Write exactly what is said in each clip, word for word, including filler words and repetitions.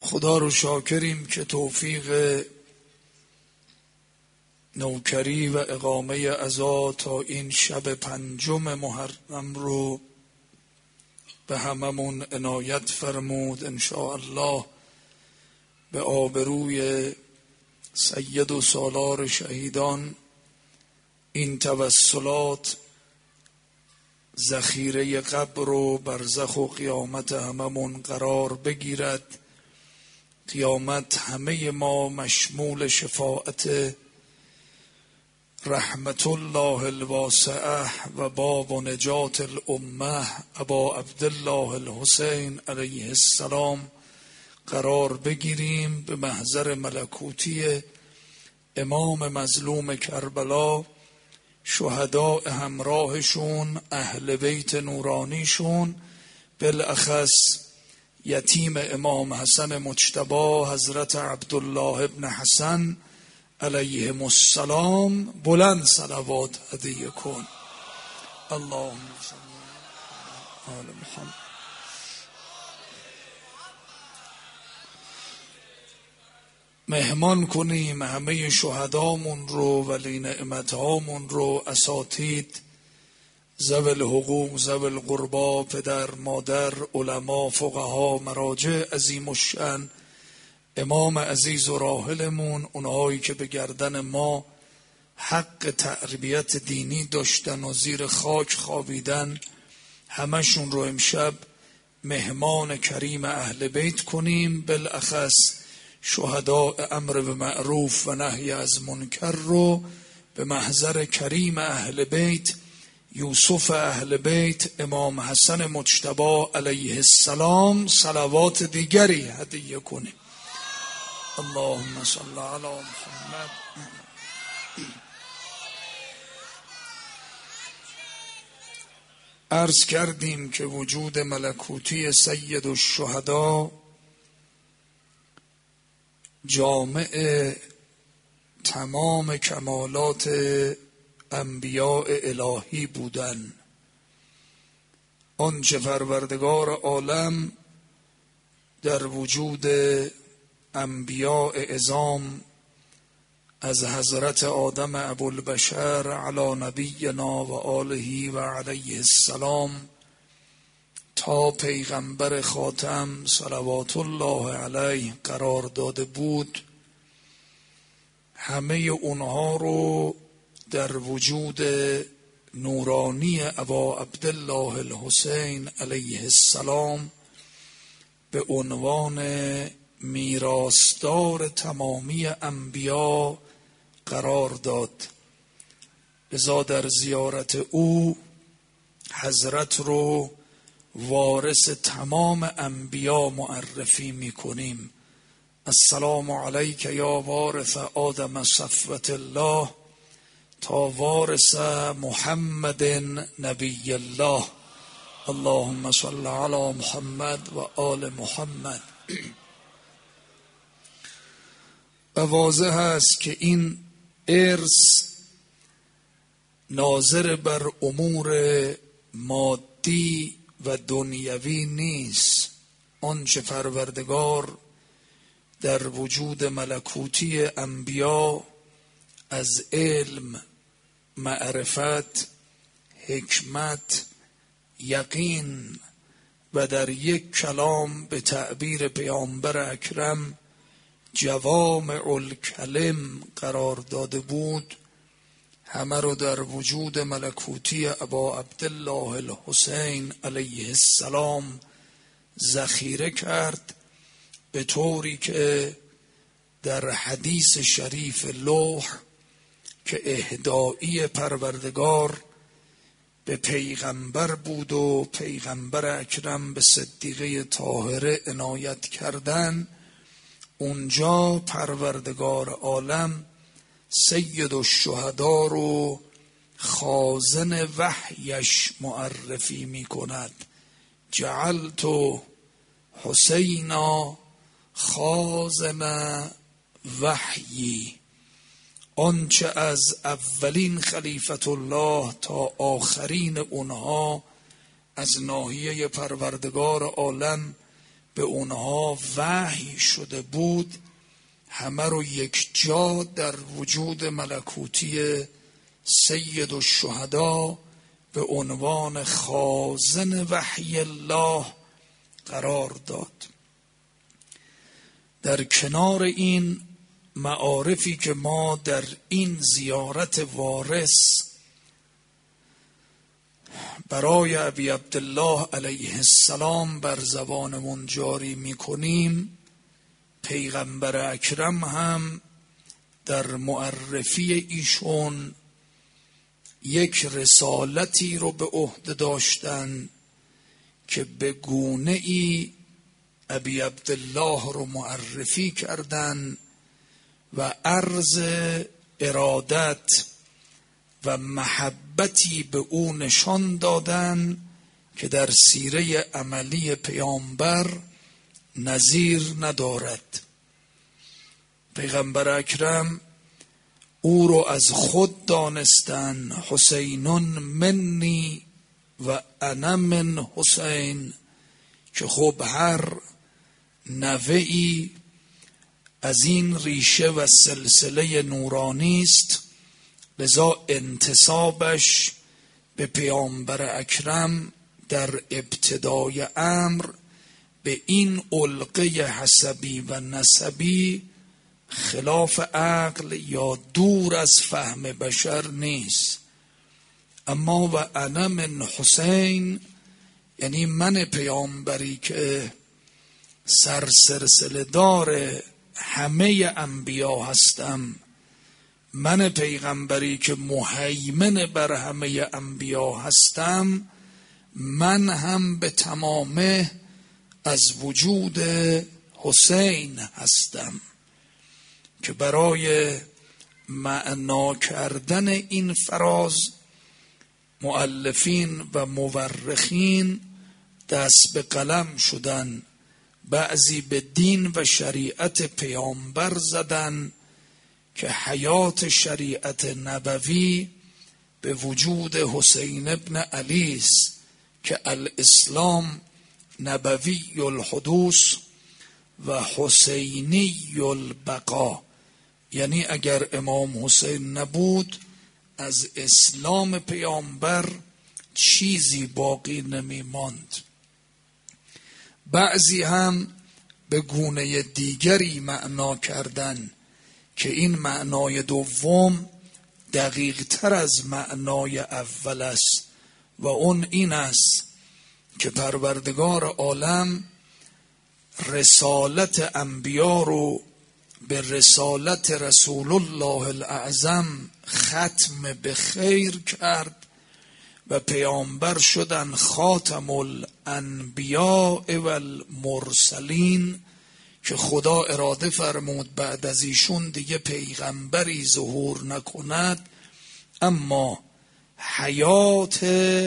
خدا رو شاکریم که توفیق نوکری و اقامه عزا تا این شب پنجم محرم رو به هممون عنایت فرمود. ان شاء الله به آبروی سید و سالار شهیدان این توسلات ذخیره قبر و برزخ و قیامت هممون قرار بگیرد. قیامت همه ما مشمول شفاعت رحمت الله الواسعه و باب و نجات الامه ابا عبدالله الحسین علیه السلام قرار بگیریم. به محضر ملکوتی امام مظلوم کربلا، شهداء همراهشون، اهل بیت نورانیشون، بالاخص یتیم امام حسن مجتبی حضرت عبدالله ابن حسن علیهم السلام بلند صلوات هدیه کن. اللهم صل علی آل محمد. مهمان کنیم همه شهدامون رو، ولی نعمتهامون رو، اساتید، ذوی الحقوق، ذوی القربا، پدر، مادر، علما، فقها، مراجع عظیم الشأن، امام عزیز و راحلمون، اونهایی که به گردن ما حق تربیت دینی داشتن و زیر خاک خوابیدن، همشون رو امشب مهمان کریم اهل بیت کنیم. بالاخص شهداء امر به معروف و نهی از منکر رو به محضر کریم اهل بیت، یوسف اهل بیت، امام حسن مجتبی علیه السلام صلوات دیگری هدیه کنیم. اللهم صل علی محمد. عرض کردیم که وجود ملکوتی سید الشهدا جامع تمام کمالات انبیاء الهی بودن. آنچه پروردگار عالم در وجود انبیاء عظام از حضرت آدم ابوالبشر علی نبینا و آله و علیه السلام تا پیغمبر خاتم صلوات الله علیه قرار داده بود، همه اونها رو در وجود نورانی ابا عبدالله الحسین علیه السلام به عنوان میراثدار تمامی انبیا قرار داد. لذا در زیارت او حضرت رو وارث تمام انبیا معرفی میکنیم. السلام علیک یا وارث آدم صفوة الله تا وارث محمد نبی الله. اللهم صل علی محمد و آل محمد. و واضح است که این ارث ناظر بر امور مادی و دنیوی نیست. آنچه پروردگار در وجود ملکوتی انبیا از علم، معرفت، حکمت، یقین و در یک کلام به تعبیر پیامبر اکرم جوامع الکلم قرار داده بود، همه رو در وجود ملکوتی ابا عبدالله الحسین علیه السلام ذخیره کرد، به طوری که در حدیث شریف لوح که اهدایی پروردگار به پیغمبر بود و پیغمبر اکرم به صدیقه طاهره عنایت کردن، اونجا پروردگار عالم سید الشهدا رو خازن وحیش معرفی می کند. جعلت حسینا خازن وحیی. آنچه از اولین خلیفت الله تا آخرین اونها از ناحیه پروردگار عالم به اونها وحی شده بود همه رو یک جا در وجود ملکوتی سید الشهدا به عنوان خازن وحی الله قرار داد. در کنار این معارفی که ما در این زیارت وارث برای ابی عبدالله علیه السلام بر زبانمون جاری میکنیم، پیغمبر اکرم هم در معرفی ایشون یک رسالتی رو به عهده داشتن که به گونه ای ابی عبدالله رو معرفی کردن و عرض ارادت و محبتی به او نشان دادن که در سیره عملی پیامبر نظیر ندارد. پیغمبر اکرم او رو از خود دانستن حسینون منی و انا من حسین، که خب هر نوه‌ای از این ریشه و سلسله نورانی است، لذا انتسابش به پیامبر اکرم در ابتدای امر به این علقه حسبی و نسبی خلاف عقل یا دور از فهم بشر نیست. اما و انا من حسین یعنی من پیامبری که سرسلسله دار همه انبیا هستم، من پیغمبری که مهیمن بر همه انبیا هستم، من هم به تمامه از وجود حسین هستم. که برای معنا کردن این فراز مؤلفین و مورخین دست به قلم شدن، بعضی به دین و شریعت پیامبر زدن که حیات شریعت نبوی به وجود حسین ابن علی است که الاسلام نبوی الحدوث و حسینی البقا، یعنی اگر امام حسین نبود از اسلام پیامبر چیزی باقی نمی ماند. بعضی هم به گونه دیگری معنا کردن که این معنای دوم دقیق تر از معنای اول است و اون این است که پروردگار عالم رسالت انبیا رو به رسالت رسول الله الاعظم ختم به خیر کرد و پیامبر شدن خاتم الانبیاء و المرسلین، که خدا اراده فرمود بعد از ایشون دیگه پیغمبری ظهور نکند، اما حیات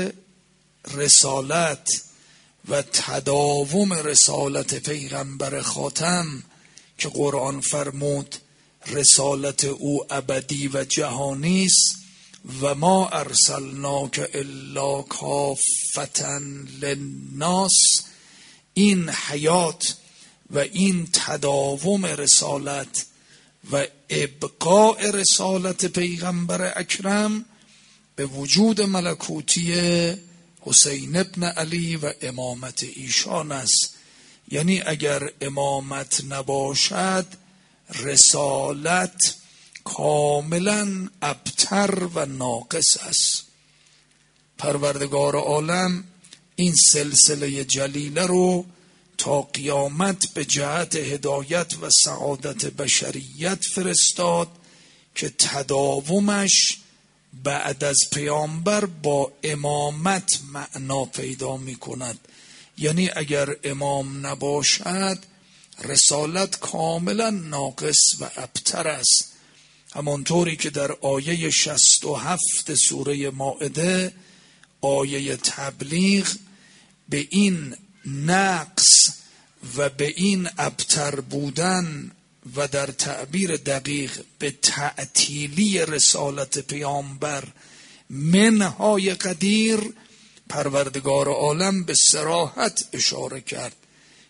رسالت و تداوم رسالت پیغمبر خاتم که قرآن فرمود رسالت او ابدی و جهانی است و ما ارسلناک الا کافة للناس، این حیات و این تداوم رسالت و ابقاء رسالت پیغمبر اکرم به وجود ملکوتی حسین ابن علی و امامت ایشان است. یعنی اگر امامت نباشد رسالت کاملا ابتر و ناقص است. پروردگار عالم این سلسله جلیله رو تا قیامت به جهت هدایت و سعادت بشریت فرستاد که تداومش بعد از پیامبر با امامت معنا پیدا می کند. یعنی اگر امام نباشد رسالت کاملا ناقص و ابتر است. همانطوری که در آیه شصت و هفت سوره مائده، آیه تبلیغ، به این نقص و به این ابتر بودن و در تعبیر دقیق به تعطیلی رسالت پیامبر منهای قدیر، پروردگار عالم به صراحت اشاره کرد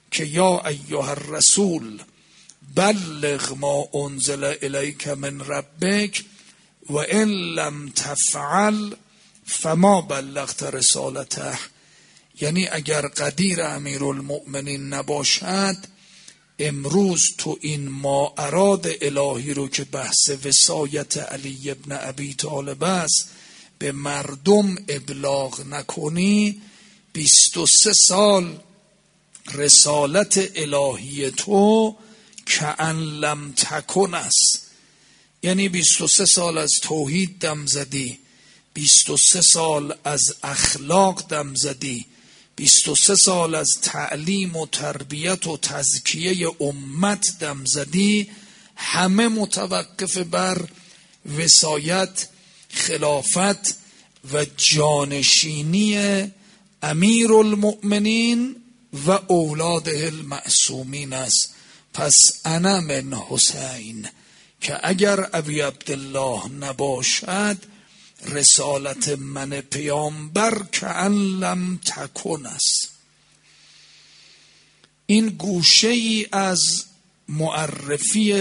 که یا ایها الرسول بلغ ما انزل الیک من ربک و ان لم تفعل فما بلغت رسالته. یعنی اگر قدیر امیرالمؤمنین نباشد، امروز تو این ما اراد الهی رو که بحث وصایت علی ابن ابی طالب است به مردم ابلاغ نکنی، بیست و سه سال رسالت الهی تو کأن لم تکن است. یعنی بیست و سه سال از توحید دم زدی، بیست و سه سال از اخلاق دم زدی، بیست و سه سال از تعلیم و تربیت و تزکیه امت دم زدی، همه متوقف بر وصایت، خلافت و جانشینی امیر المؤمنین و اولاده المعصومین است. پس انا من حسین، که اگر ابی عبدالله نباشد رسالت من پیامبر کأن لم تکن است. این گوشه ای از معرفی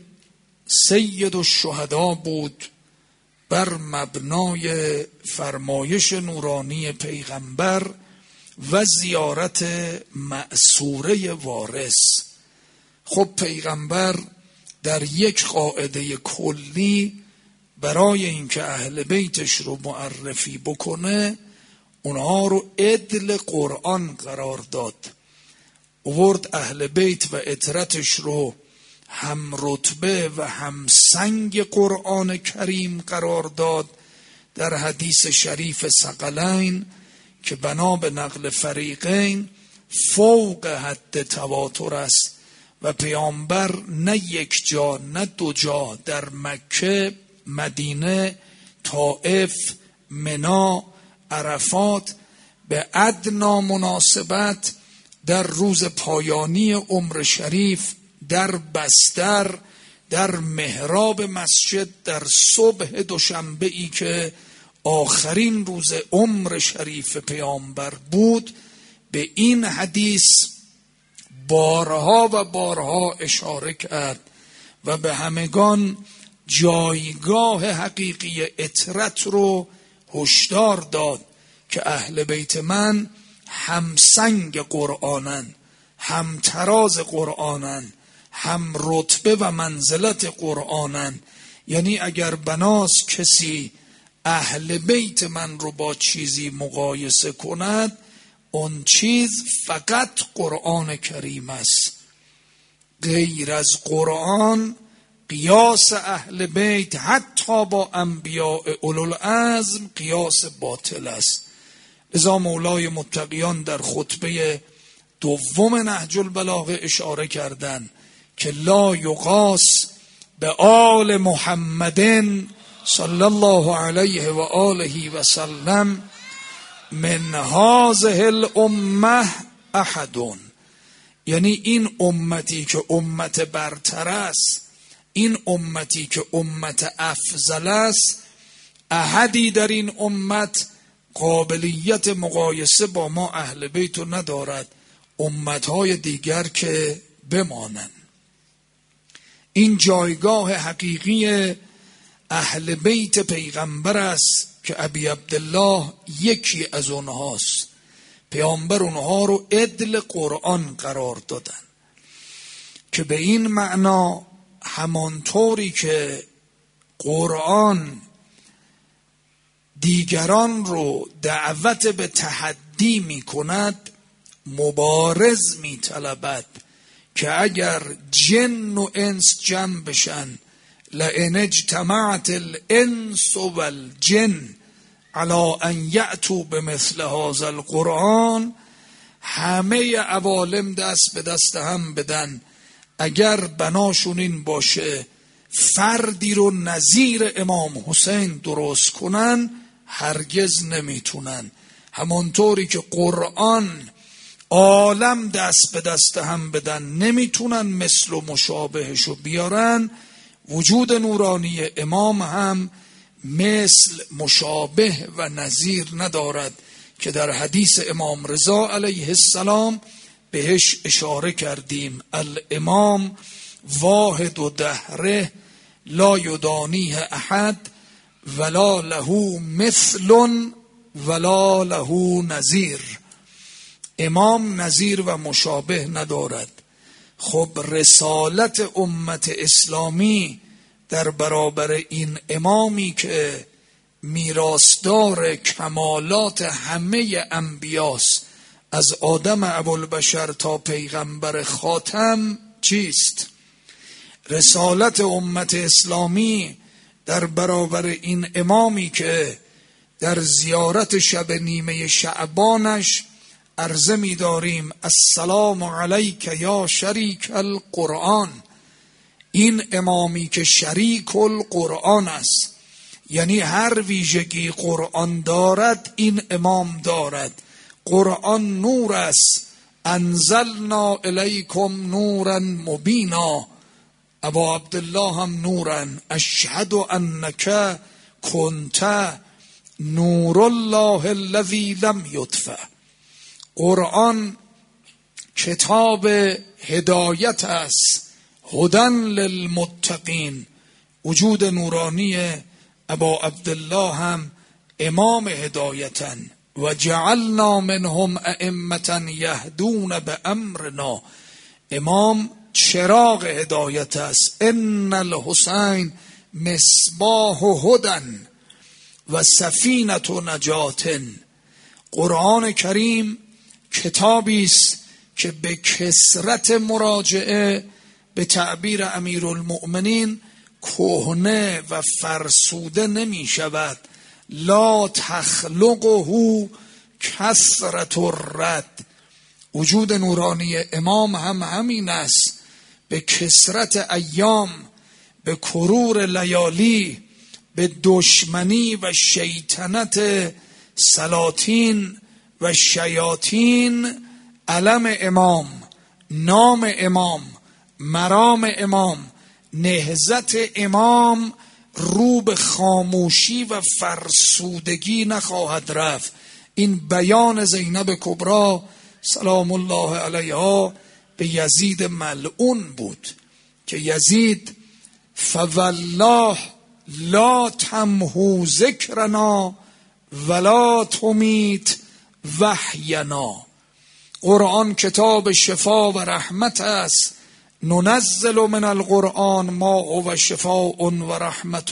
سید الشهدا بود بر مبنای فرمایش نورانی پیغمبر و زیارت مأثوره وارث. خب پیغمبر در یک قاعده کلی برای اینکه اهل بیتش رو معرفی بکنه، اونها رو عدل قرآن قرار داد. آورد اهل بیت و عترتش رو هم رتبه و هم سنگ قرآن کریم قرار داد. در حدیث شریف ثقلین که بنا به نقل فریقین فوق حد تواتر است و پیامبر نه یک جا نه دو جا در مکه، مدینه، طائف، منا، عرفات به ادنا مناسبت در روز پایانی عمر شریف، در بستر، در محراب مسجد، در صبح دوشنبه ای که آخرین روز عمر شریف پیامبر بود، به این حدیث بارها و بارها اشاره کرد و به همگان جایگاه حقیقی عترت رو هشدار داد که اهل بیت من هم سنگ قرآنن، هم تراز قرآنن، هم رتبه و منزلت قرآنن. یعنی اگر بناست کسی اهل بیت من رو با چیزی مقایسه کند، اون چیز فقط قرآن کریم است. غیر از قرآن قیاس اهل بیت حتی با انبیاء اولوالعزم قیاس باطل است. لذا مولای متقیان در خطبه دوم نهج البلاغه اشاره کردند که لا یقاس به آل محمدin صلی الله علیه و آله و سلم من هذه الامه احد. یعنی این امتی که امت برتر است، این امتی که امت افضل است، احدی در این امت قابلیت مقایسه با ما اهل بیت ندارد، امتهای دیگر که بمانند. این جایگاه حقیقی اهل بیت پیغمبر است که ابی عبدالله یکی از اونهاست. پیامبر اونها رو عدل قرآن قرار دادن که به این معنا همانطوری که قرآن دیگران رو دعوت به تحدی می کند، مبارز می طلبد که اگر جن و انس جمع بشن، لئن اجتمعت الانس والجن علی ان یأتوا بمثل هذا القرآن، همه عوالم دست به دست هم بدن، اگر بناشون این باشه فردی رو نظیر امام حسین درست کنن، هرگز نمیتونن. همانطوری که قرآن عالم دست به دست هم بدن نمیتونن مثل و مشابهشو بیارن، وجود نورانی امام هم مثل، مشابه و نظیر ندارد که در حدیث امام رضا علیه السلام بهش اشاره کردیم. الامام واحد و دهره لا یدانیه احد ولا له مثل ولا له نظیر. امام نظیر و مشابه ندارد. خب رسالت امت اسلامی در برابر این امامی که میراثدار کمالات همه انبیاست، از آدم ابوالبشر تا پیغمبر خاتم، چیست؟ رسالت امت اسلامی در برابر این امامی که در زیارت شب نیمه شعبانش عرضه می داریم السلام علیک یا شریک القرآن، این امامی که شریک القرآن است، یعنی هر ویژگی قرآن دارد این امام دارد. قرآن نور است، انزلنا الیکم نورا مبینا. ابا عبدالله هم نورن. اشهد انک کنت نور الله الذی لم یطفأ. قرآن کتاب هدایت است، هدن للمتقین. وجود نورانی ابا عبدالله هم امام هدایتن. و جعلنا منهم ائمة یهدون بامرنا. امام چراغ هدایت است. ان الحسین مصباح هدن و سفینة نجات. قرآن کریم کتابی است که به کثرت مراجعه، به تعبیر امیرالمؤمنین، کهنه و فرسوده نمی شود. لا تخلقه کثرت الرد. وجود نورانی امام هم همین است. به کثرت ایام، به کرور لیالی، به دشمنی و شیطنت سلاطین و شیاطین، علم امام، نام امام، مرام امام، نهضت امام رو به خاموشی و فرسودگی نخواهد رفت. این بیان زینب کبری سلام الله علیها به یزید ملعون بود که یزید فوالله لا تمحو ذکرنا ولا تمیت وحینا. قرآن کتاب شفا و رحمت است. ننزل من القرآن ما هو شفاء و رحمت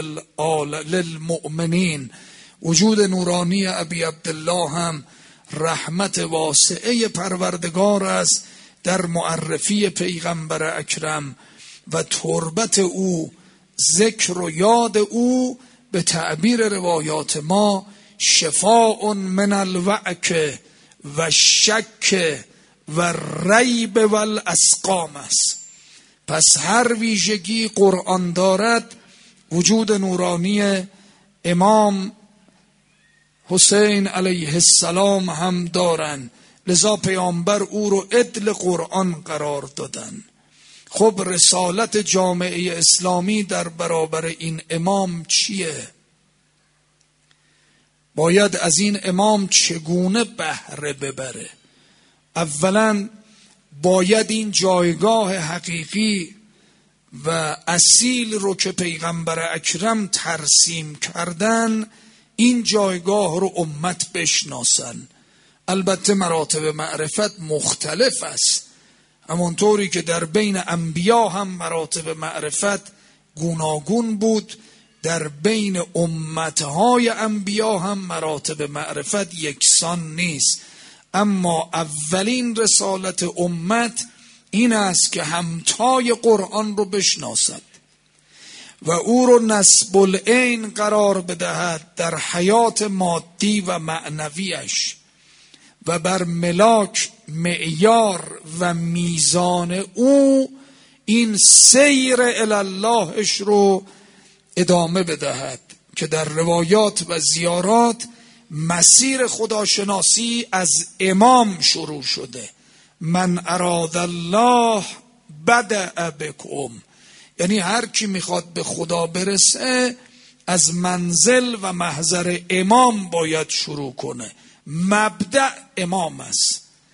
للمؤمنین. وجود نورانی ابی عبدالله هم رحمت واسعه پروردگار است در معرفی پیغمبر اکرم و تربت او، ذکر و یاد او، به تعبیر روایات ما شفاء من الوعک و شک و ریب و الاسقام است. پس هر ویژگی قرآن دارد وجود نورانی امام حسین علیه السلام هم دارن. لذا پیامبر او رو عدل قرآن قرار دادن. خب رسالت جامعه اسلامی در برابر این امام چیه؟ باید از این امام چگونه بهره ببره؟ اولا باید این جایگاه حقیقی و اصیل رو که پیغمبر اکرم ترسیم کردن، این جایگاه رو امت بشناسن. البته مراتب معرفت مختلف است، همونطوری که در بین انبیا هم مراتب معرفت گوناگون بود، در بین امتهای انبیا هم مراتب معرفت یکسان نیست. اما اولین رسالت امت این است که همتای قرآن رو بشناسد و او رو نسب العین قرار بدهد در حیات مادی و معنویش و بر ملاک، معیار و میزان او این سیر الاللهش رو ادامه بدهد که در روایات و زیارات مسیر خداشناسی از امام شروع شده. من اراد الله بدأ بکم، یعنی هر کی میخواد به خدا برسه از منزل و محضر امام باید شروع کنه. مبدأ امام است.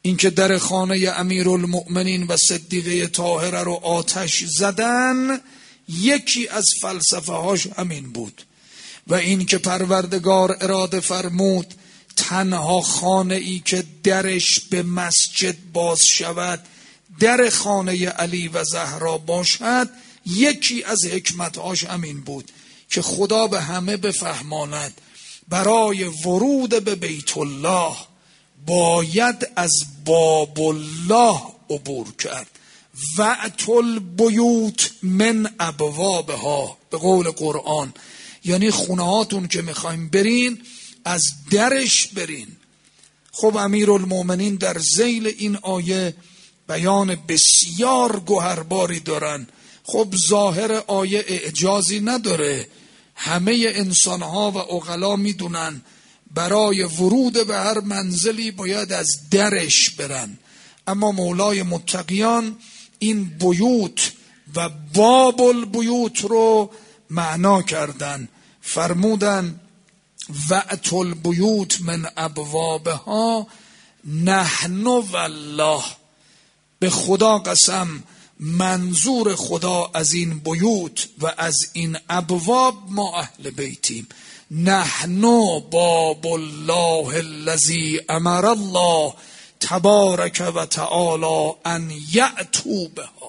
اینکه در خانه امیرالمؤمنین و صدیقه طاهره رو آتش زدن یکی از فلسفه هاش همین بود. و این که پروردگار اراده فرمود تنها خانه ای که درش به مسجد باز شود در خانه علی و زهرا باشد، یکی از حکمتهاش همین بود که خدا به همه بفهماند برای ورود به بیت الله باید از باب الله عبور کرد. وأتوا البیوت من ابوابها، به قول قرآن، یعنی خونه هاتون که میخوایم برین از درش برین. خب امیرالمؤمنین در ذیل این آیه بیان بسیار گوهرباری دارن. خب ظاهر آیه اعجازی نداره، همه انسانها و عقلا میدونن برای ورود به هر منزلی باید از درش برن. اما مولای متقیان این بیوت و باب البیوت رو معنا کردن، فرمودن وأتوا البیوت من ابوابها نحن والله، به خدا قسم منظور خدا از این بیوت و از این ابواب ما اهل بیتیم. نحن باب الله الذی امر الله تبارک و تعالی ان یأتوا بها،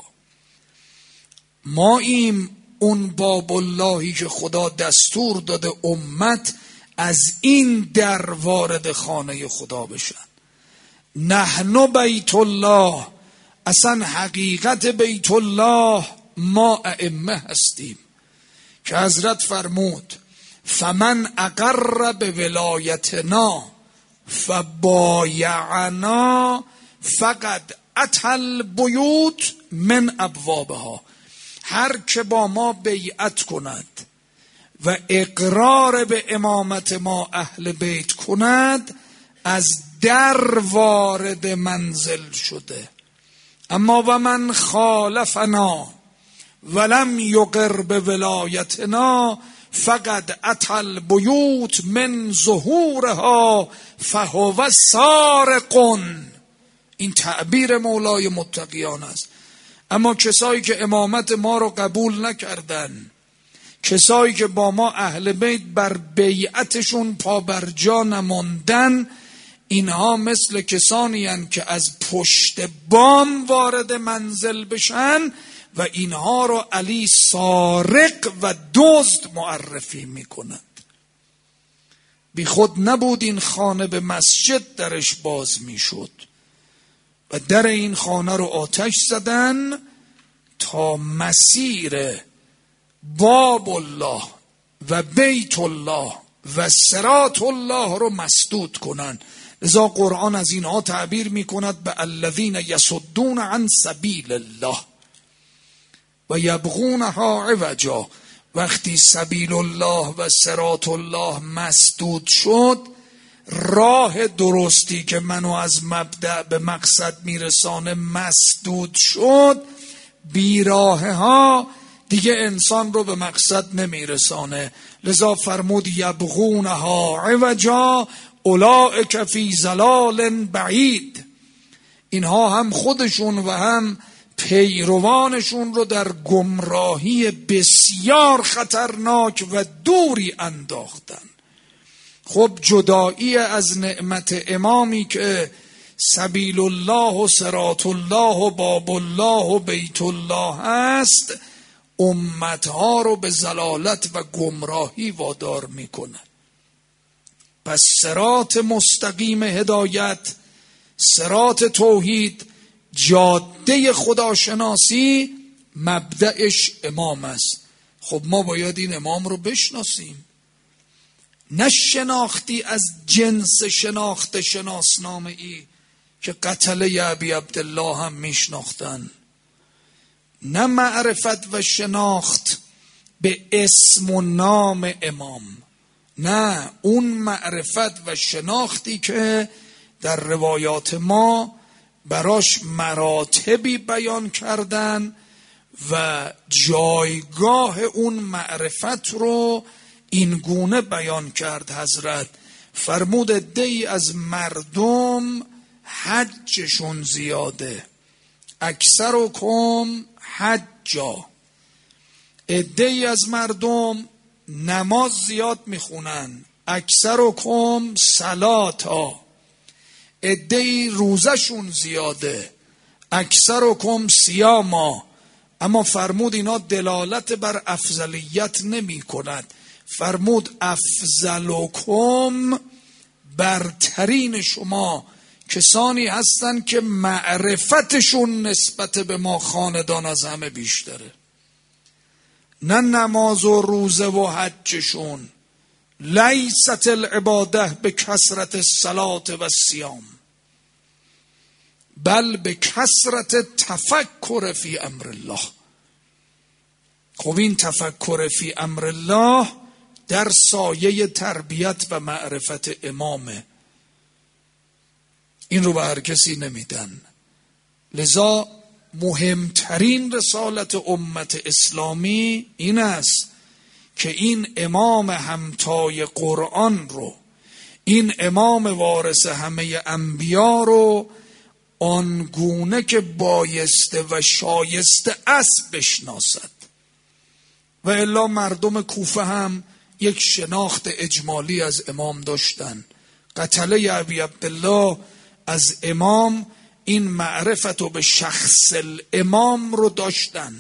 ما ایم اون باب اللهی که خدا دستور داده امت از این در وارد خانه خدا بشن. نحن بیت الله، اصلا حقیقت بیت الله ما ائمه هستیم که حضرت فرمود فمن اقر به ولایتنا فبایعنا فقد اتى البیوت من ابوابها، هر که با ما بیعت کند و اقرار به امامت ما اهل بیت کند از در وارد منزل شده. اما و من خالفنا ولم یقر به ولایتنا فقد اتى البیوت من ظهورها فهو سارق. این تعبیر مولای متقیان است. اما کسایی که امامت ما رو قبول نکردن، کسایی که با ما اهل بیت بر بیعتشون پابرجا نماندن، اینها مثل کسانی هستند که از پشت بام وارد منزل بشن و اینها رو علی سارق و دزد معرفی میکند. بی خود نبود این خانه به مسجد درش باز میشد و در این خانه رو آتش زدن تا مسیر باب الله و بیت الله و صراط الله رو مسدود کنن. لذا قرآن از اینها تعبیر میکند به الذین یصدون عن سبیل الله و یبغونها عوجا. وقتی سبیل الله و صراط الله مسدود شد، راه درستی که منو از مبدأ به مقصد میرسانه مسدود شد، بیراه ها دیگه انسان رو به مقصد نمیرسانه. لذا فرمود یبغونها عوجا اولئک فی ضلال بعید، اینها هم خودشون و هم پیروانشون رو در گمراهی بسیار خطرناک و دوری انداختن. خب جدایی از نعمت امامی که سبیل الله و صراط الله و باب الله و بیت الله است، امتها رو به ضلالت و گمراهی وادار میکنه. پس صراط مستقیم هدایت، صراط توحید، جاده خداشناسی مبدأش امام است. خب ما باید این امام رو بشناسیم، نه شناختی از جنس شناخت شناسنامه ای که قتله ابی عبدالله هم میشناختن، نه معرفت و شناخت به اسم و نام امام، نه اون معرفت و شناختی که در روایات ما براش مراتبی بیان کردن و جایگاه اون معرفت رو این گونه بیان کرد. حضرت فرمود عده‌ای از مردم حجشون زیاده. اکثرکم حجا، عده‌ای از مردم نماز زیاد میخونن. اکثرکم صلاتا، عده‌ای روزشون زیاده. اکثرکم صیاما، اما فرمود اینا دلالت بر افضلیت نمی کند. فرمود افضلکم، برترین شما کسانی هستند که معرفتشون نسبت به ما خاندان از همه بیشتره، نه نماز و روزه و حجشون. لیست العباده به کثرت الصلاة و الصیام بل به کثرت تفکر فی امر الله. خب این تفکر فی امر الله در سایه تربیت و معرفت امامه، این رو به هر کسی نمیدن. لذا مهمترین رسالت امت اسلامی این است که این امام همتای قرآن رو، این امام وارث همه انبیا رو آنگونه که بایسته و شایسته است بشناسد. و الا مردم کوفه هم یک شناخت اجمالی از امام داشتن. قتله ابی عبدالله از امام این معرفت رو به شخص الامام رو داشتن،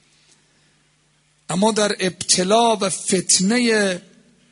اما در ابتلا و فتنه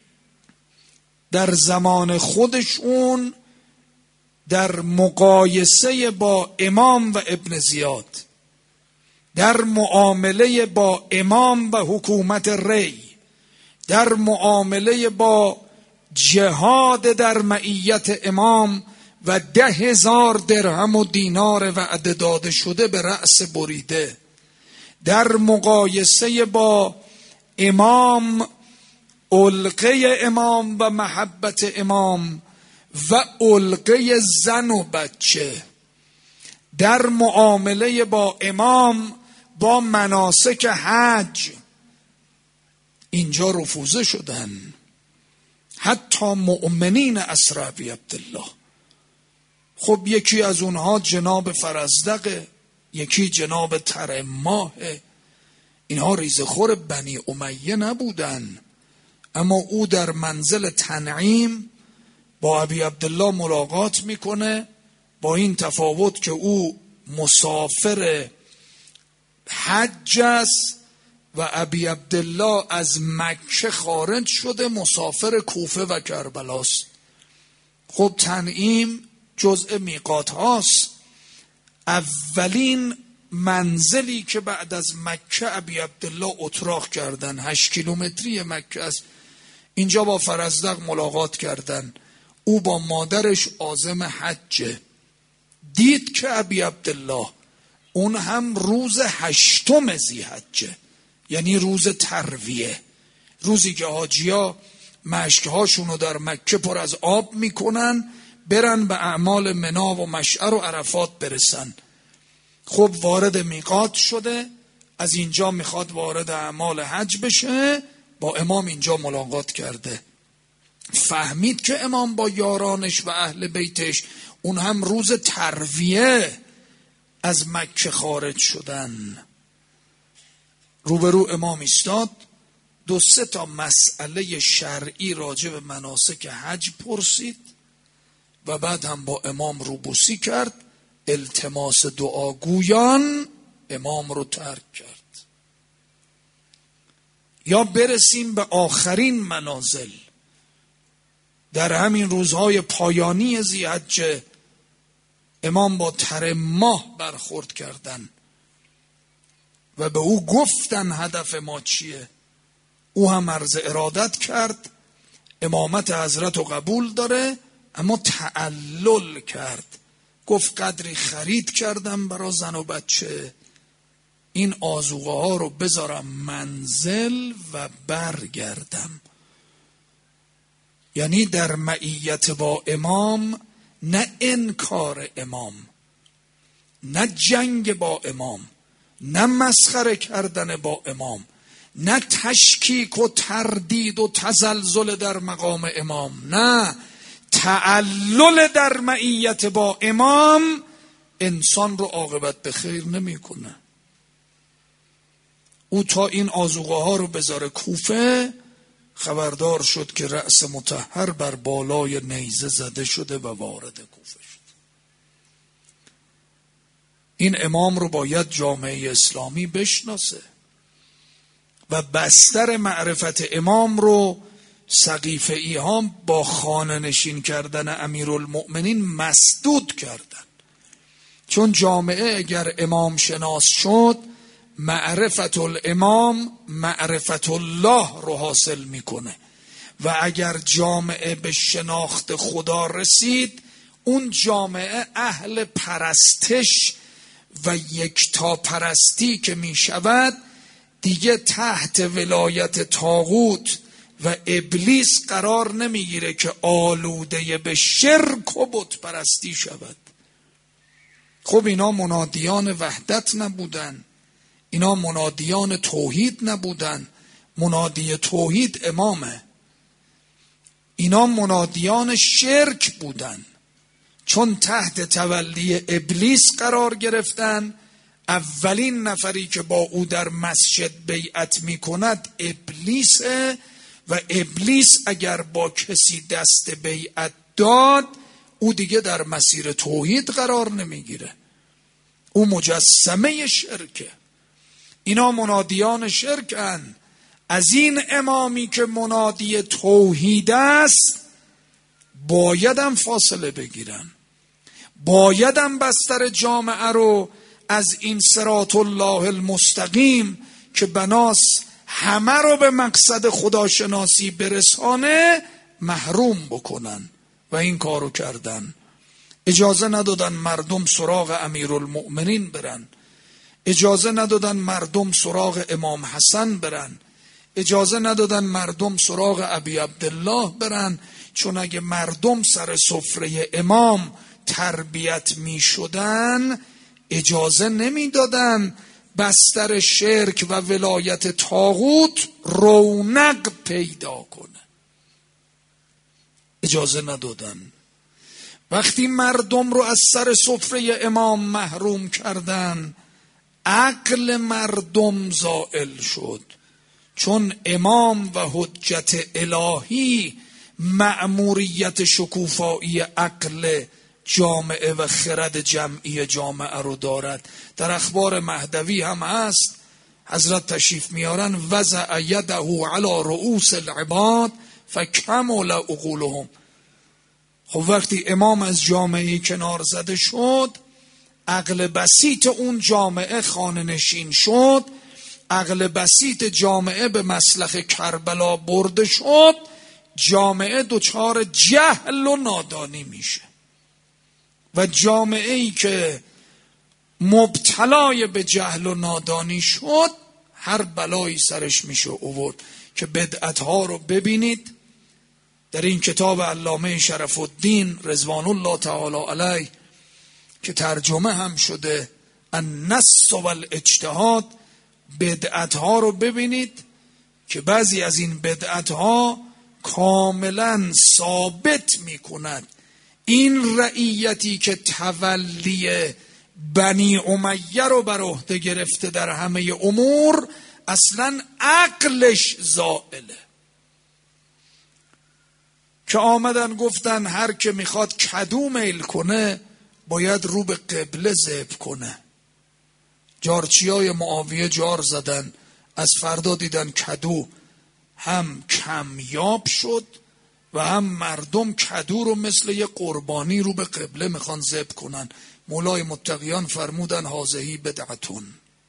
در زمان خودشون، در مقایسه با امام و ابن زیاد، در معامله با امام و حکومت ری، در معامله با جهاد در معیت امام و ده هزار درهم و دینار وعده داده شده به رأس بریده، در مقایسه با امام، علقه امام و محبت امام و علقه زن و بچه، در معامله با امام با مناسک حج، اینجا رفوزه شدن. حتی مؤمنین عصر ابی عبدالله، خب یکی از اونها جناب فرزدق، یکی جناب ترماه، اینها ریزخور بنی امیه نبودن، اما او در منزل تنعیم با ابی عبدالله ملاقات میکنه، با این تفاوت که او مسافر حج است و ابی عبدالله از مکه خارج شده مسافر کوفه و کربلاست. خب تنعیم جزء میقات هاست. اولین منزلی که بعد از مکه ابی عبدالله اتراق کردن، هشت کیلومتری مکه است، اینجا با فرزدق ملاقات کردن. او با مادرش عازم حجه، دید که ابی عبدالله اون هم روز هشتم ذی‌حجه، یعنی روز ترویه، روزی که حاجیا مشکهاشونو در مکه پر از آب میکنن برن به اعمال منا و مشعر و عرفات برسن. خب وارد میقات شده، از اینجا میخواد وارد اعمال حج بشه، با امام اینجا ملاقات کرده. فهمید که امام با یارانش و اهل بیتش اون هم روز ترویه از مکه خارج شدن. روبرو امام ایستاد، دو سه تا مسئله شرعی راجع به مناسک حج پرسید و بعد هم با امام روبوسی کرد. التماس دعاگویان امام رو ترک کرد. یا برسیم به آخرین منازل، در همین روزهای پایانی ذی‌حجه امام با ترماه برخورد کردن و به او گفتن هدف ما چیه. او هم عرض ارادت کرد، امامت حضرت رو قبول داره، اما تعلل کرد. گفت قدری خرید کردم برا زن و بچه، این آذوقه ها رو بذارم منزل و برگردم. یعنی در معیت با امام، نه انکار امام، نه جنگ با امام، نه مسخره کردن با امام، نه تشکیک و تردید و تزلزل در مقام امام، نه تعلل در معیت با امام انسان رو عاقبت به خیر نمیکنه. او تا این آذوقه ها رو بذاره کوفه، خبردار شد که رأس مطهر بر بالای نیزه زده شده و وارد کوفه شد. این امام رو باید جامعه اسلامی بشناسه و بستر معرفت امام رو سقیفه‌ای ها با خانه نشین کردن امیرالمؤمنین مسدود کردن. چون جامعه اگر امام شناس شد، معرفت الامام معرفت الله رو حاصل میکنه و اگر جامعه به شناخت خدا رسید، اون جامعه اهل پرستش و یکتا پرستی که میشود دیگه تحت ولایت طاغوت و ابلیس قرار نمیگیره که آلوده به شرک و بت پرستی شود. خب اینا منادیان وحدت نبودن، اینا منادیان توحید نبودن. منادی توحید امامه. اینا منادیان شرک بودن، چون تحت تولی ابلیس قرار گرفتن. اولین نفری که با او در مسجد بیعت می کند ابلیسه و ابلیس اگر با کسی دست بیعت داد، او دیگه در مسیر توحید قرار نمیگیره، او مجسمه شرکه. اینا منادیان شرکن. از این امامی که منادی توحید است بایدم فاصله بگیرن، بایدم بستر جامعه رو از این صراط الله المستقیم که بناس همه رو به مقصد خداشناسی برسانه محروم بکنن و این کارو کردن. اجازه ندادن مردم سراغ امیرالمؤمنین برن، اجازه ندادن مردم سراغ امام حسن برن، اجازه ندادن مردم سراغ ابی عبدالله برن. چون اگه مردم سر سفره امام تربیت می شدن، اجازه نمی دادن بستر شرک و ولایت طاغوت رونق پیدا کنه، اجازه ندادن. وقتی مردم رو از سر سفره امام محروم کردن، عقل مردم زائل شد. چون امام و حجت الهی مأموریت شکوفایی عقل جامعه و خرد جمعی جامعه رو دارد. در اخبار مهدوی هم هست، حضرت تشریف میارن وضع یده علی رؤوس العباد فکمل عقولهم. خب وقتی امام از جامعه کنار زده شد، عقل بسیط اون جامعه خانه نشین شد، عقل بسیط جامعه به مسلخ کربلا برده شد، جامعه دچار جهل و نادانی میشه و جامعه ای که مبتلای به جهل و نادانی شد هر بلایی سرش میشه آورد. که بدعت ها رو ببینید در این کتاب علامه شرف الدین رضوان الله تعالی علیه که ترجمه هم شده، النص و الاجتهاد، بدعت ها رو ببینید که بعضی از این بدعت ها کاملا ثابت می کند این رعیتی که تولی بنی امیه رو بر عهده گرفته در همه امور اصلا عقلش زائله. که آمدن گفتن هر که میخواد کدو میل کنه باید رو به قبله ذبح کنه. جارچیای معاویه جار زدن، از فردا دیدن کدو هم کمیاب شد و هم مردم کدو رو مثل یه قربانی رو به قبله میخوان ذبح کنن. مولای متقیان فرمودن هازهی بدعتون.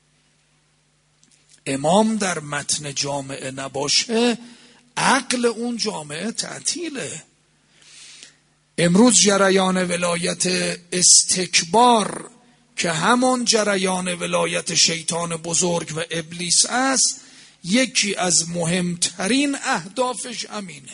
امام در متن جامعه نباشه عقل اون جامعه تعطیله. امروز جریان ولایت استکبار که همون جریان ولایت شیطان بزرگ و ابلیس است، یکی از مهمترین اهدافش همینه،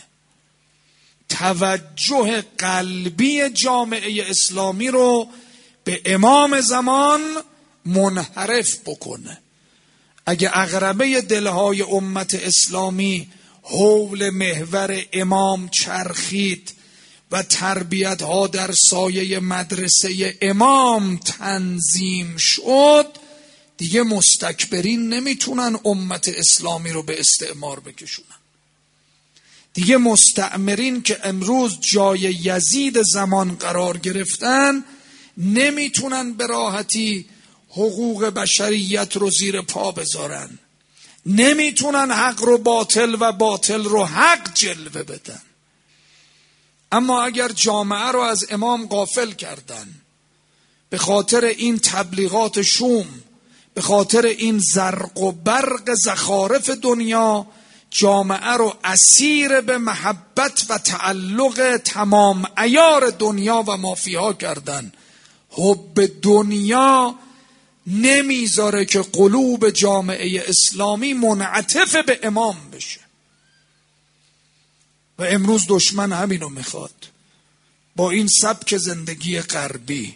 توجه قلبی جامعه اسلامی رو به امام زمان منحرف بکنه. اگه عقربه دلهای امت اسلامی حول محور امام چرخید و تربیت ها در سایه مدرسه امام تنظیم شد، دیگه مستکبرین نمیتونن امت اسلامی رو به استعمار بکشونن. دیگه مستعمرین که امروز جای یزید زمان قرار گرفتن نمیتونن به راحتی حقوق بشریت رو زیر پا بذارن، نمیتونن حق رو باطل و باطل رو حق جلوه بدن. اما اگر جامعه رو از امام غافل کردن، به خاطر این تبلیغات شوم، به خاطر این زرق و برق زخارف دنیا، جامعه رو اسیر به محبت و تعلق تمام عیار دنیا و مافیها کردن. حب دنیا نمیذاره که قلوب جامعه اسلامی منعطف به امام بشه و امروز دشمن همینو میخواد. با این سبک زندگی غربی،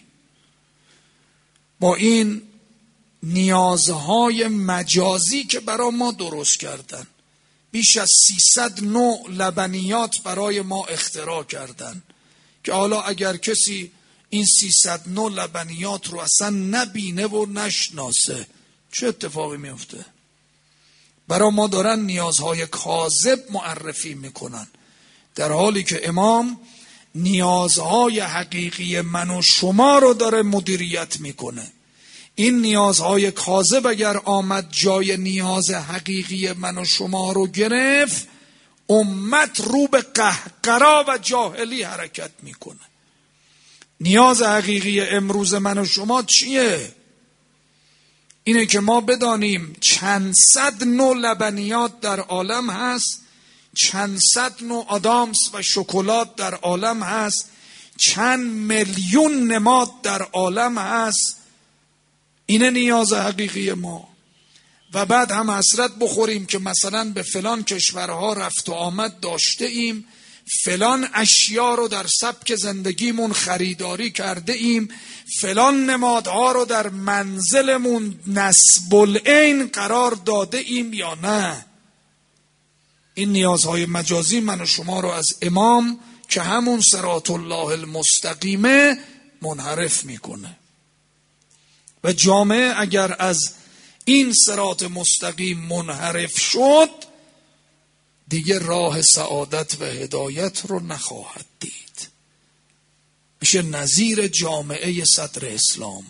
با این نیازهای مجازی که برای ما درست کردن، بیش از سیصد نوع لبنیات برای ما اختراع کردن که حالا اگر کسی این سیصد نوع لبنیات رو اصلا نبینه و نشناسه چه اتفاقی میفته؟ برای ما دارن نیازهای کاذب معرفی میکنن، در حالی که امام نیازهای حقیقی من و شما رو داره مدیریت میکنه. این نیازهای کاذب اگر آمد جای نیاز حقیقی من و شما رو گرفت، امت رو به قهقرا و جاهلی حرکت میکنه. نیاز حقیقی امروز من و شما چیه؟ اینه که ما بدانیم چند صد نوع لبنیات در عالم هست، چند صد نوع آدامس و شکلات در عالم هست، چند میلیون نماد در عالم هست. اینه نیاز حقیقی ما. و بعد هم حسرت بخوریم که مثلا به فلان کشورها رفت و آمد داشته ایم، فلان اشیا رو در سبک زندگیمون خریداری کرده ایم، فلان نمادها رو در منزلمون نصب العین قرار داده ایم یا نه. این نیازهای مجازی من و شما رو از امام که همون صراط الله المستقیمه منحرف میکنه و جامعه اگر از این صراط مستقیم منحرف شد دیگه راه سعادت و هدایت رو نخواهد دید. میشه نظیر جامعه صدر اسلام.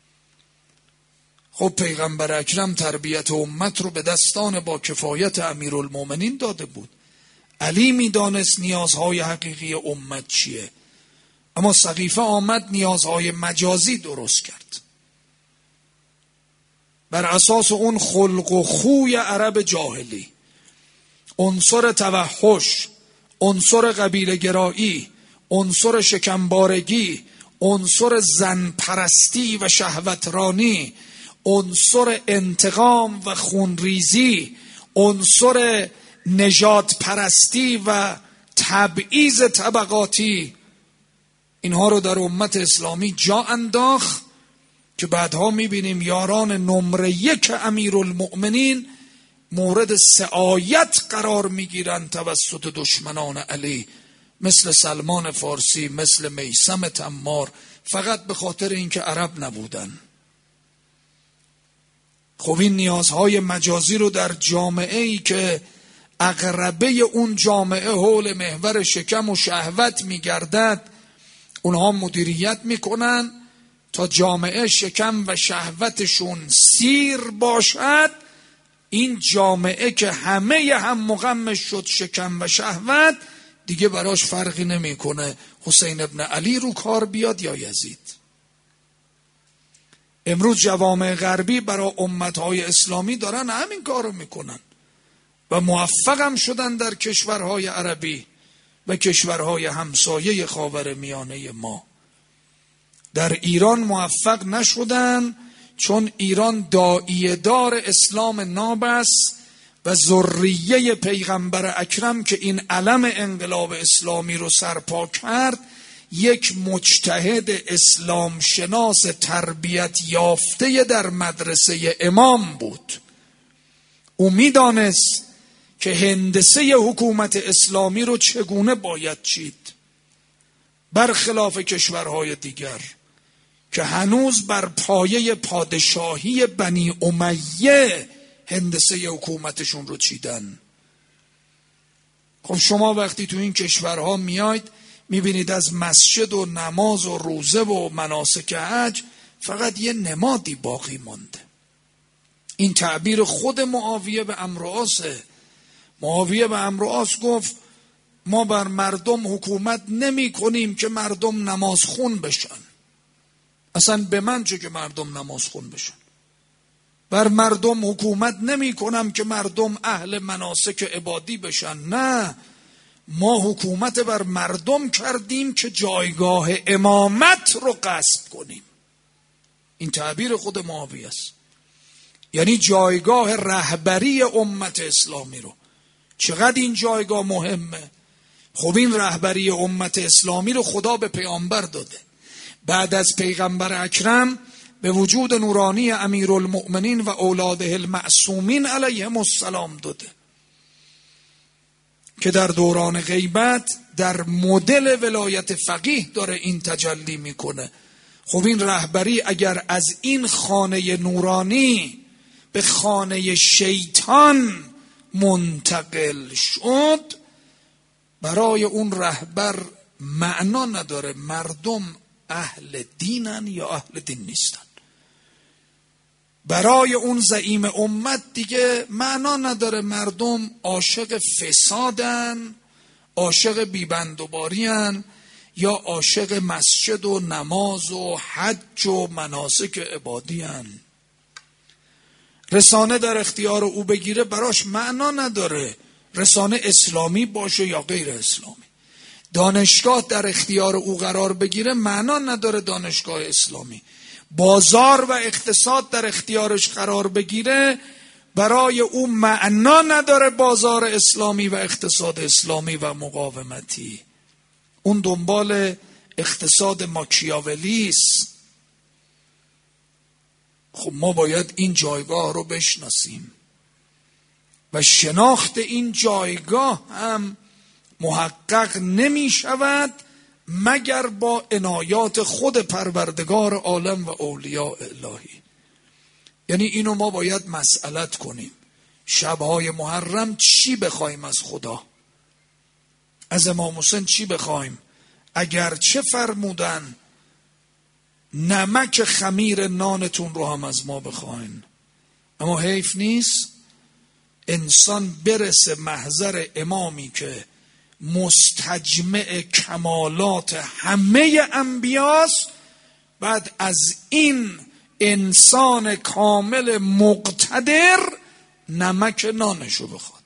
خب پیغمبر اکرم تربیت امت رو به دستان با کفایت امیرالمومنین داده بود. علی میدانست نیازهای حقیقی امت چیه، اما سقیفه آمد نیازهای مجازی درست کرد بر اساس اون خلق و خوی عرب جاهلی، عنصر توحش، عنصر قبیله گرایی، عنصر شکمبارگی، عنصر زن پرستی و شهوترانی، عنصر انتقام و خونریزی، عنصر نژاد پرستی و تبعیض طبقاتی، اینها رو در امت اسلامی جا انداخت که بعدها میبینیم یاران نمره یک امیرالمؤمنین مورد سعایت قرار میگیرن توسط دشمنان علی، مثل سلمان فارسی، مثل میثم تمار، فقط به خاطر اینکه عرب نبودن. خب این نیازهای مجازی رو در جامعه ای که اقربه اون جامعه حول محور شکم و شهوت میگردد اونها مدیریت میکنن تا جامعه شکم و شهوتشون سیر باشد. این جامعه که همه هم مغمش شد شکم و شهوت، دیگه براش فرقی نمیکنه حسین ابن علی رو کار بیاد یا یزید. امروز جوامع غربی برای امتهای اسلامی دارن همین کارو میکنن و موفق هم شدن در کشورهای عربی و کشورهای همسایه خاورمیانه ما. در ایران موفق نشدن چون ایران داعیه دار اسلام ناب است و ذریه پیغمبر اکرم که این علم انقلاب اسلامی رو سرپا کرد یک مجتهد اسلام شناس تربیت یافته در مدرسه امام بود. او میدانست که هندسه حکومت اسلامی رو چگونه باید چید. برخلاف کشورهای دیگر که هنوز بر پایه پادشاهی بنی امیه هندسه حکومتشون رو چیدن. خب شما وقتی تو این کشورها میاید میبینید از مسجد و نماز و روزه و مناسک حج فقط یه نمادی باقی مونده. این تعبیر خود معاویه به عمرو عاصه. معاویه به عمرو عاص گفت ما بر مردم حکومت نمی کنیم که مردم نماز خون بشن. اصلا به من چه که مردم نماز خون بشن. بر مردم حکومت نمی کنم که مردم اهل مناسک عبادی بشن. نه، ما حکومت بر مردم کردیم که جایگاه امامت رو غصب کنیم. این تعبیر خود معاویه است. یعنی جایگاه رهبری امت اسلامی رو. چقدر این جایگاه مهمه. خب این رهبری امت اسلامی رو خدا به پیامبر داده. بعد از پیغمبر اکرم به وجود نورانی امیرالمؤمنین و اولاده المعصومین علیهم السلام داده که در دوران غیبت در مدل ولایت فقیه داره این تجلی میکنه. خب این رهبری اگر از این خانه نورانی به خانه شیطان منتقل شد، برای اون رهبر معنا نداره مردم اهل دینن یا اهل دین نیستن. برای اون زعیم امت دیگه معنا نداره مردم عاشق فسادن، عاشق بیبندوبارین یا عاشق مسجد و نماز و حج و مناسک عبادیان. رسانه در اختیار او بگیره براش معنا نداره رسانه اسلامی باشه یا غیر اسلامی. دانشگاه در اختیار او قرار بگیره معنا نداره دانشگاه اسلامی. بازار و اقتصاد در اختیارش قرار بگیره برای او معنا نداره بازار اسلامی و اقتصاد اسلامی و مقاومتی. اون دنبال اقتصاد ماکیاولی است. خب ما باید این جایگاه رو بشناسیم و شناخت این جایگاه هم محقق نمی شود مگر با عنایات خود پروردگار عالم و اولیاء الهی. یعنی اینو ما باید مسئلت کنیم. شبهای محرم چی بخوایم از خدا؟ از امام حسین چی بخوایم؟ اگر چه فرمودن نمک خمیر نانتون رو هم از ما بخواین، اما حیف نیست انسان برسه محضر امامی که مستجمع کمالات همه انبیاست، بعد از این انسان کامل مقتدر نمک نانشو بخواد.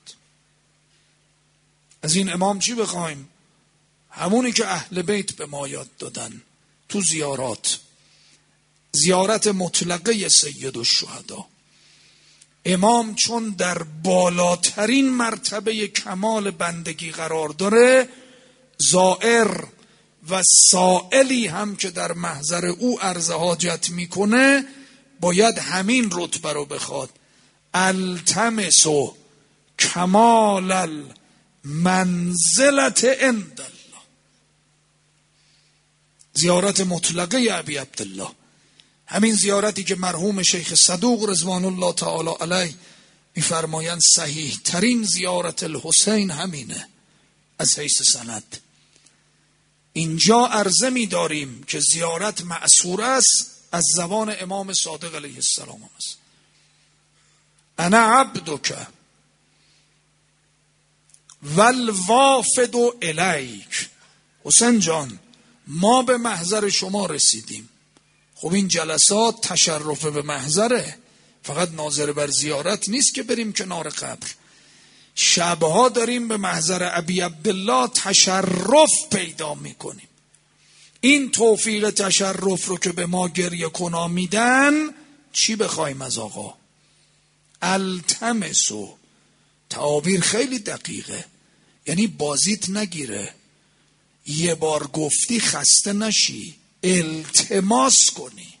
از این امام چی بخوایم؟ همونی که اهل بیت به ما یاد دادن تو زیارات. زیارت مطلقه سید الشهدا. امام چون در بالاترین مرتبه کمال بندگی قرار داره، زائر و سائلی هم که در محضر او عرض حاجت میکنه باید همین رتبه رو بخواد. التمسوا کمال المنزلت عند الله. زیارت مطلقه ابی عبدالله، همین زیارتی که مرحوم شیخ صدوق رضوان الله تعالی علیه میفرمایند صحیح ترین زیارت الحسین همینه از حیث سند. اینجا عرضه می داریم که زیارت معصور است از زبان امام صادق علیه السلام است. انا عبدک والوافد الیک. حسین جان ما به محضر شما رسیدیم. خب این جلسات تشرف به محضره، فقط ناظر بر زیارت نیست که بریم کنار قبر. شبها داریم به محضر ابی عبدالله تشرف پیدا میکنیم. این توفیق تشرف رو که به ما گریه کنا میدن چی بخوایم از آقا؟ التمسوا. تعابیر خیلی دقیقه، یعنی بازیت نگیره، یه بار گفتی خسته نشی، التماس کنی.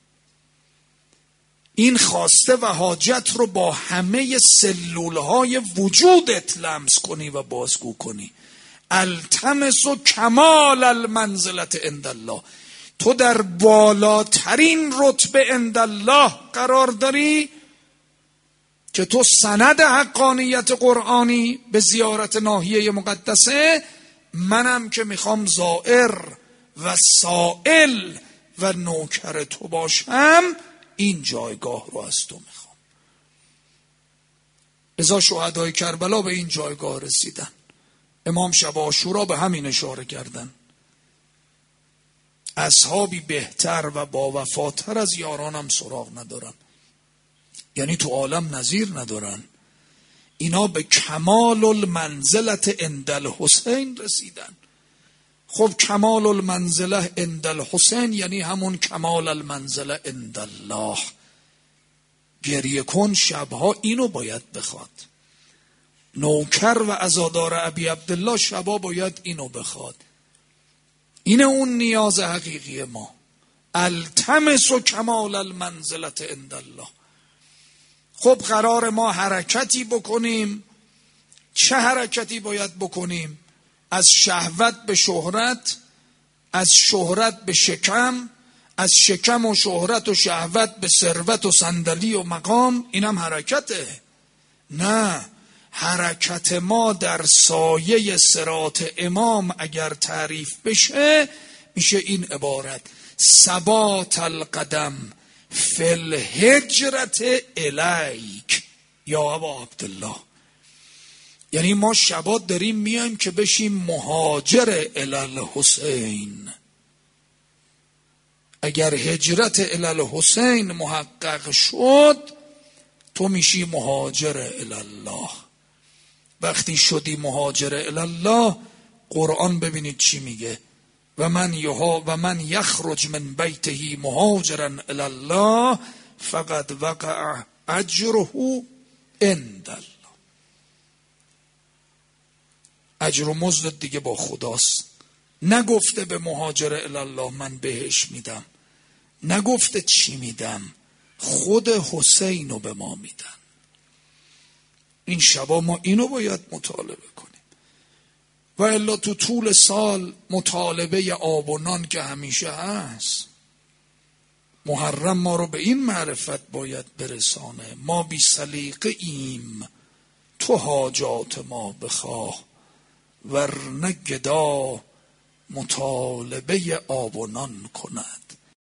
این خواسته و حاجت رو با همه سلولهای وجودت لمس کنی و بازگو کنی. التمس و کمال المنزلت عند الله. تو در بالاترین رتبه عند الله قرار داری که تو سند حقانیت قرآنی به زیارت ناحیه مقدسه، منم که میخوام زائر و سائل و نوکر تو باشم، این جایگاه رو از تو میخوام. لذا شهدای کربلا به این جایگاه رسیدن. امام شب عاشورا به همین اشاره کردن. اصحابی بهتر و با وفاتر از یارانم سراغ ندارن، یعنی تو عالم نظیر ندارن. اینا به کمال المنزلت عند الحسین رسیدن. خب کمال المنزله عند الحسین یعنی همون کمال المنزله عند الله. گریه کن شبها اینو باید بخواد. نوکر و عزادار ابی عبدالله شبا باید اینو بخواد. اینه اون نیاز حقیقی ما. التمس و کمال المنزلت عند الله. خب قرار ما حرکتی بکنیم. چه حرکتی باید بکنیم؟ از شهوت به شهرت، از شهرت به شکم، از شکم و شهرت و شهوت به ثروت و صندلی و مقام. اینم حرکته؟ نه، حرکت ما در سایه صراط امام اگر تعریف بشه میشه این عبارت: ثبات القدم فی الهجرت الیک یا ابا عبدالله. یعنی ما شبا داریم میایم که بشیم مهاجر الی الحسین. اگر هجرت الی الحسین محقق شد تو میشی مهاجر الی الله. وقتی شدی مهاجر الی الله، قرآن ببینید چی میگه: و من یها و من یخرج من بیته مهاجرا الی الله فقد وقع اجره عند الله. اجر و مزد دیگه با خداست. نگفته به مهاجر الی الله من بهش میدم، نگفته چی میدم، خود حسین رو به ما میدن. این شبا ما اینو باید مطالبه کنیم. و الا تو طول سال مطالبه آب و نان که همیشه هست. محرم ما رو به این معرفت باید برسانه: ما بی سلیقه ایم، تو حاجات ما بخواه، ورنه گدا مطالبه آب و نان کند.